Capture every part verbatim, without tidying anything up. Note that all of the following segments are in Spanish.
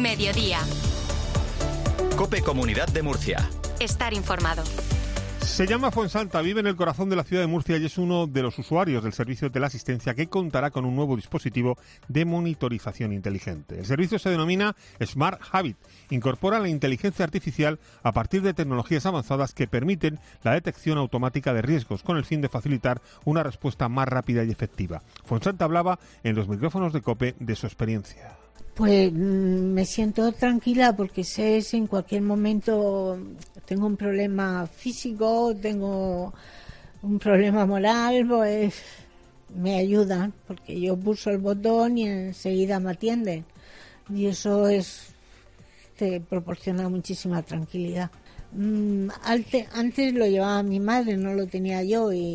Mediodía. COPE Comunidad de Murcia. Estar informado. Se llama Fuensanta, vive en el corazón de la ciudad de Murcia y es uno de los usuarios del servicio de teleasistencia que contará con un nuevo dispositivo de monitorización inteligente. El servicio se denomina Smart Habit. Incorpora la inteligencia artificial a partir de tecnologías avanzadas que permiten la detección automática de riesgos con el fin de facilitar una respuesta más rápida y efectiva. Fuensanta hablaba en los micrófonos de COPE de su experiencia. Pues me siento tranquila porque sé si en cualquier momento tengo un problema físico, tengo un problema moral, pues me ayudan, porque yo pulso el botón y enseguida me atienden. Y eso es te proporciona muchísima tranquilidad. Antes lo llevaba mi madre, no lo tenía yo, y,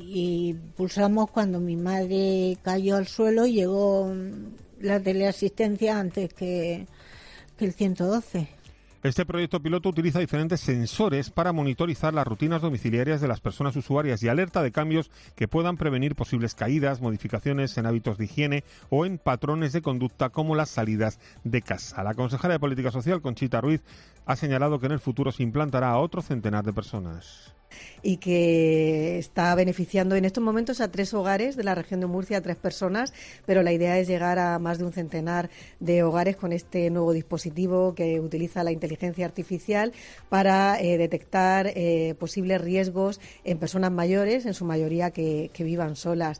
y pulsamos cuando mi madre cayó al suelo y llegó la teleasistencia antes que, que el ciento doce. Este proyecto piloto utiliza diferentes sensores para monitorizar las rutinas domiciliarias de las personas usuarias y alerta de cambios que puedan prevenir posibles caídas, modificaciones en hábitos de higiene o en patrones de conducta como las salidas de casa. La consejera de Política Social, Conchita Ruiz, ha señalado que en el futuro se implantará a otro centenar de personas. Y que está beneficiando en estos momentos a tres hogares de la región de Murcia, a tres personas, pero la idea es llegar a más de un centenar de hogares con este nuevo dispositivo que utiliza la inteligencia artificial para eh, detectar eh, posibles riesgos en personas mayores, en su mayoría que, que vivan solas.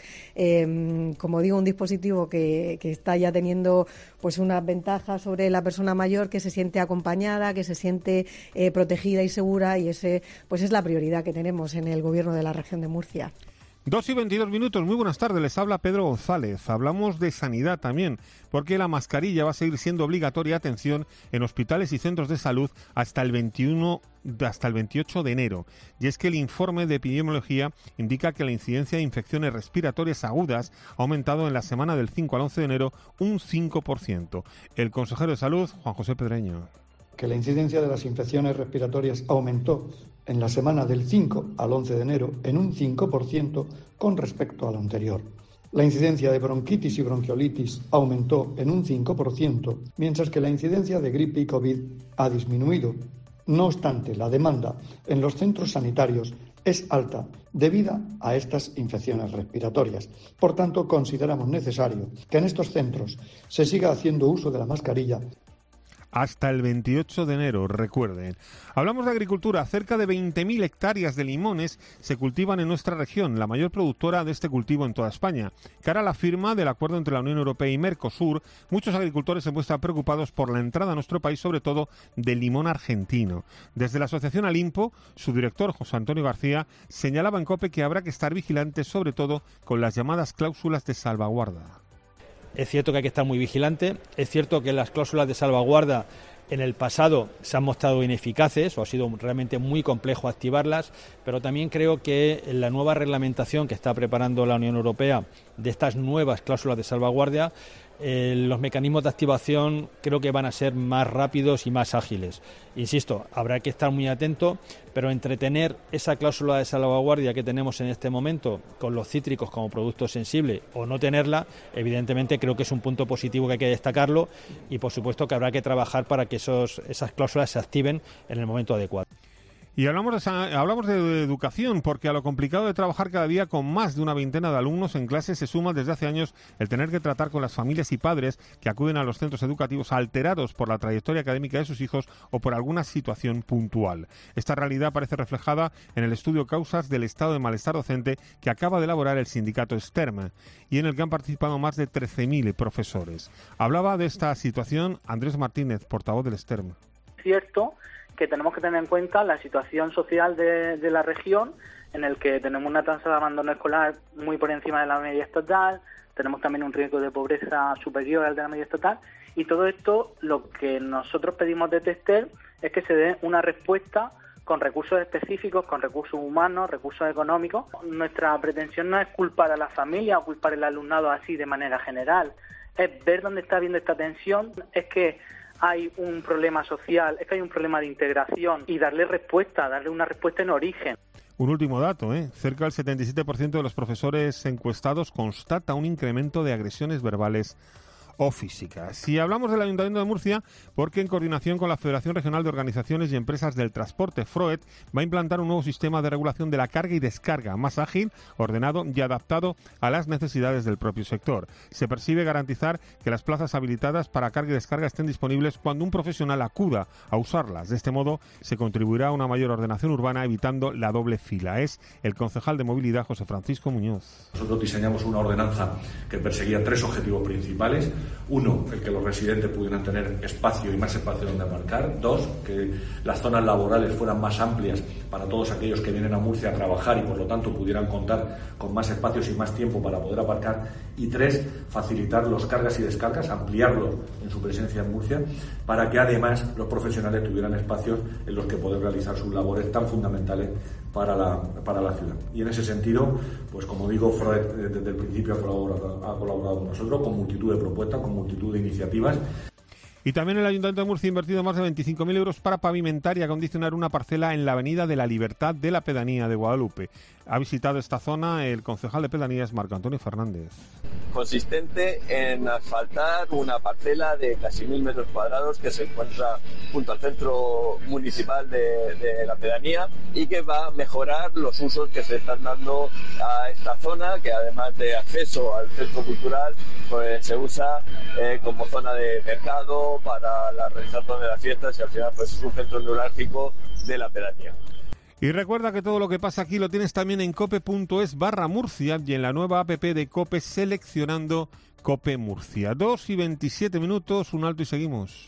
Eh, como digo, un dispositivo que, que está ya teniendo pues unas ventajas sobre la persona mayor, que se siente acompañada, que se siente eh, protegida y segura, y ese pues es la prioridad que tenemos en el Gobierno de la región de Murcia. Dos y veintidós minutos, muy buenas tardes, les habla Pedro González. Hablamos de sanidad también, porque la mascarilla va a seguir siendo obligatoria, atención, en hospitales y centros de salud hasta el veintiuno, hasta el veintiocho de enero. Y es que el informe de epidemiología indica que la incidencia de infecciones respiratorias agudas ha aumentado en la semana del cinco al once de enero un cinco por ciento. El consejero de Salud, Juan José Pedreño. Que la incidencia de las infecciones respiratorias aumentó en la semana del cinco al once de enero en un cinco por ciento con respecto a la anterior. La incidencia de bronquitis y bronquiolitis aumentó en un cinco por ciento, mientras que la incidencia de gripe y COVID ha disminuido. No obstante, la demanda en los centros sanitarios es alta debido a estas infecciones respiratorias. Por tanto, consideramos necesario que en estos centros se siga haciendo uso de la mascarilla hasta el veintiocho de enero, recuerden. Hablamos de agricultura. Cerca de veinte mil hectáreas de limones se cultivan en nuestra región, la mayor productora de este cultivo en toda España. Cara a la firma del acuerdo entre la Unión Europea y Mercosur, muchos agricultores se muestran preocupados por la entrada a nuestro país, sobre todo del limón argentino. Desde la asociación Alimpo, su director, José Antonio García, señalaba en COPE que habrá que estar vigilantes, sobre todo con las llamadas cláusulas de salvaguarda. Es cierto que hay que estar muy vigilante, es cierto que las cláusulas de salvaguarda en el pasado se han mostrado ineficaces o ha sido realmente muy complejo activarlas, pero también creo que la nueva reglamentación que está preparando la Unión Europea de estas nuevas cláusulas de salvaguardia, eh, los mecanismos de activación creo que van a ser más rápidos y más ágiles. Insisto, habrá que estar muy atento, pero entretener esa cláusula de salvaguardia que tenemos en este momento con los cítricos como producto sensible o no tenerla, evidentemente creo que es un punto positivo que hay que destacarlo y por supuesto que habrá que trabajar para que esos, esas cláusulas se activen en el momento adecuado. Y hablamos de, hablamos de educación, porque a lo complicado de trabajar cada día con más de una veintena de alumnos en clase se suma desde hace años el tener que tratar con las familias y padres que acuden a los centros educativos alterados por la trayectoria académica de sus hijos o por alguna situación puntual. Esta realidad aparece reflejada en el estudio Causas del estado de malestar docente que acaba de elaborar el sindicato STERM y en el que han participado más de trece mil profesores. Hablaba de esta situación Andrés Martínez, portavoz del STERM. Cierto que tenemos que tener en cuenta la situación social de, de la región, en el que tenemos una tasa de abandono escolar muy por encima de la media estatal, tenemos también un riesgo de pobreza superior al de la media estatal, y todo esto lo que nosotros pedimos de Tester es que se dé una respuesta con recursos específicos, con recursos humanos, recursos económicos. Nuestra pretensión no es culpar a la familia o culpar al alumnado así de manera general, es ver dónde está habiendo esta tensión, es que hay un problema social, es que hay un problema de integración y darle respuesta, darle una respuesta en origen. Un último dato, ¿eh? Cerca del setenta y siete por ciento de los profesores encuestados constata un incremento de agresiones verbales o física. Si hablamos del Ayuntamiento de Murcia, porque en coordinación con la Federación Regional de Organizaciones y Empresas del Transporte, F R O E T, va a implantar un nuevo sistema de regulación de la carga y descarga, más ágil, ordenado y adaptado a las necesidades del propio sector. Se persigue garantizar que las plazas habilitadas para carga y descarga estén disponibles cuando un profesional acuda a usarlas. De este modo, se contribuirá a una mayor ordenación urbana, evitando la doble fila. Es el concejal de Movilidad, José Francisco Muñoz. Nosotros diseñamos una ordenanza que perseguía tres objetivos principales. Uno, el que los residentes pudieran tener espacio y más espacio donde aparcar. Dos, que las zonas laborales fueran más amplias para todos aquellos que vienen a Murcia a trabajar y por lo tanto pudieran contar con más espacios y más tiempo para poder aparcar. Y tres, facilitar los cargas y descargas, ampliarlo en su presencia en Murcia, para que además los profesionales tuvieran espacios en los que poder realizar sus labores tan fundamentales para la, para la ciudad. Y en ese sentido, pues como digo, F R O E T desde el principio ha colaborado, ha colaborado con nosotros con multitud de propuestas, con multitud de iniciativas. Y también el Ayuntamiento de Murcia ha invertido más de veinticinco mil euros para pavimentar y acondicionar una parcela en la Avenida de la Libertad de la Pedanía de Guadalupe. Ha visitado esta zona el concejal de Pedanías, Marco Antonio Fernández. Consistente en asfaltar una parcela de casi mil metros cuadrados que se encuentra junto al centro municipal de, de la pedanía y que va a mejorar los usos que se están dando a esta zona, que además de acceso al centro cultural, pues se usa eh, como zona de mercado para la realización de las fiestas y al final pues es un centro neurálgico de la pedanía. Y recuerda que todo lo que pasa aquí lo tienes también en cope.es barra Murcia y en la nueva app de Cope seleccionando Cope Murcia. dos y veintisiete minutos, un alto y seguimos.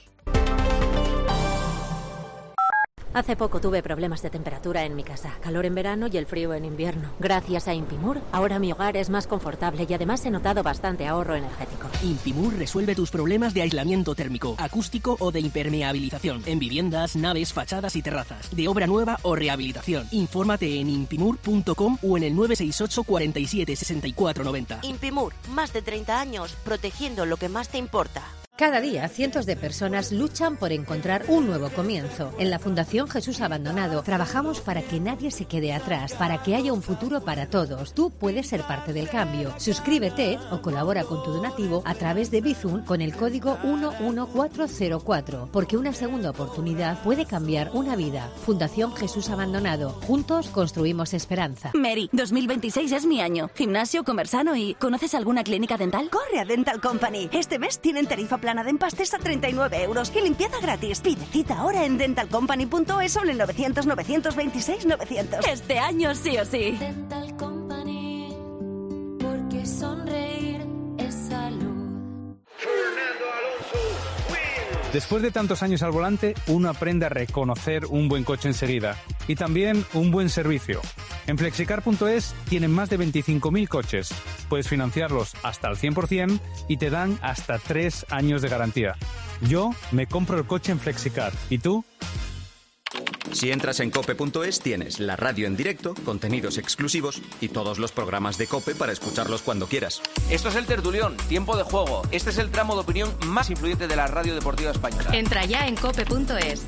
Hace poco tuve problemas de temperatura en mi casa, calor en verano y el frío en invierno. Gracias a Impimur, ahora mi hogar es más confortable y además he notado bastante ahorro energético. Impimur resuelve tus problemas de aislamiento térmico, acústico o de impermeabilización en viviendas, naves, fachadas y terrazas, de obra nueva o rehabilitación. Infórmate en impimur punto com o en el nueve seis ocho, cuarenta y siete, sesenta y cuatro noventa. Impimur, más de treinta años protegiendo lo que más te importa. Cada día, cientos de personas luchan por encontrar un nuevo comienzo. En la Fundación Jesús Abandonado trabajamos para que nadie se quede atrás, para que haya un futuro para todos. Tú puedes ser parte del cambio. Suscríbete o colabora con tu donativo a través de Bizum con el código uno uno cuatro cero cuatro, porque una segunda oportunidad puede cambiar una vida. Fundación Jesús Abandonado. Juntos construimos esperanza. Mary, dos mil veintiséis es mi año. Gimnasio, comer sano y... ¿Conoces alguna clínica dental? Corre a Dental Company. Este mes tienen tarifa plana de empastes a treinta y nueve euros y limpieza gratis. Pide cita ahora en dental company punto es o en el novecientos, novecientos veintiséis, novecientos. Este año sí o sí. Dental Company, porque sonreír es salud. Fernando Alonso. Después de tantos años al volante, uno aprende a reconocer un buen coche enseguida y también un buen servicio. En flexicar punto es tienen más de veinticinco mil coches. Puedes financiarlos hasta el cien por ciento y te dan hasta tres años de garantía. Yo me compro el coche en Flexicar. ¿Y tú? Si entras en cope punto es tienes la radio en directo, contenidos exclusivos y todos los programas de COPE para escucharlos cuando quieras. Esto es El Tertulión, tiempo de juego. Este es el tramo de opinión más influyente de la radio deportiva española. Entra ya en cope punto es.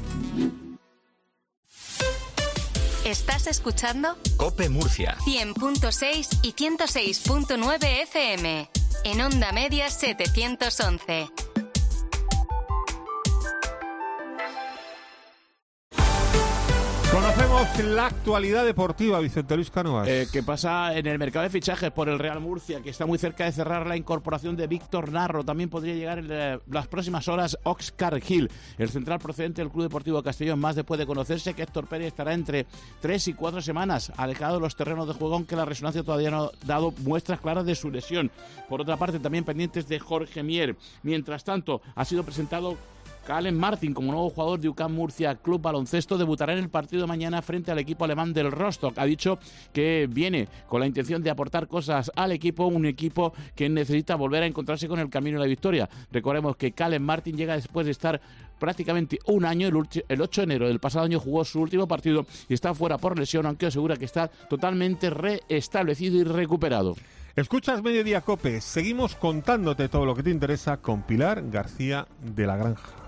¿Estás escuchando? Cope Murcia. cien punto seis y ciento seis punto nueve F M. En onda media setecientos once. Conocemos la actualidad deportiva, Vicente Luis Cánovas. Eh, ¿Qué pasa en el mercado de fichajes por el Real Murcia, que está muy cerca de cerrar la incorporación de Víctor Narro? También podría llegar en eh, las próximas horas Óscar Gil, el central procedente del Club Deportivo Castellón. Más después de conocerse que Héctor Pérez estará entre tres y cuatro semanas alejado de los terrenos de juego, aunque la resonancia todavía no ha dado muestras claras de su lesión. Por otra parte, también pendientes de Jorge Mier. Mientras tanto, ha sido presentado Callum Martin como nuevo jugador de U C A M Murcia Club Baloncesto. Debutará en el partido de mañana frente al equipo alemán del Rostock. Ha dicho que viene con la intención de aportar cosas al equipo, un equipo que necesita volver a encontrarse con el camino de la victoria. Recordemos que Callum Martin llega después de estar prácticamente un año. El ocho de enero del pasado año jugó su último partido y está fuera por lesión, aunque asegura que está totalmente reestablecido y recuperado. Escuchas Mediodía Cope. Seguimos contándote todo lo que te interesa con Pilar García de la Granja.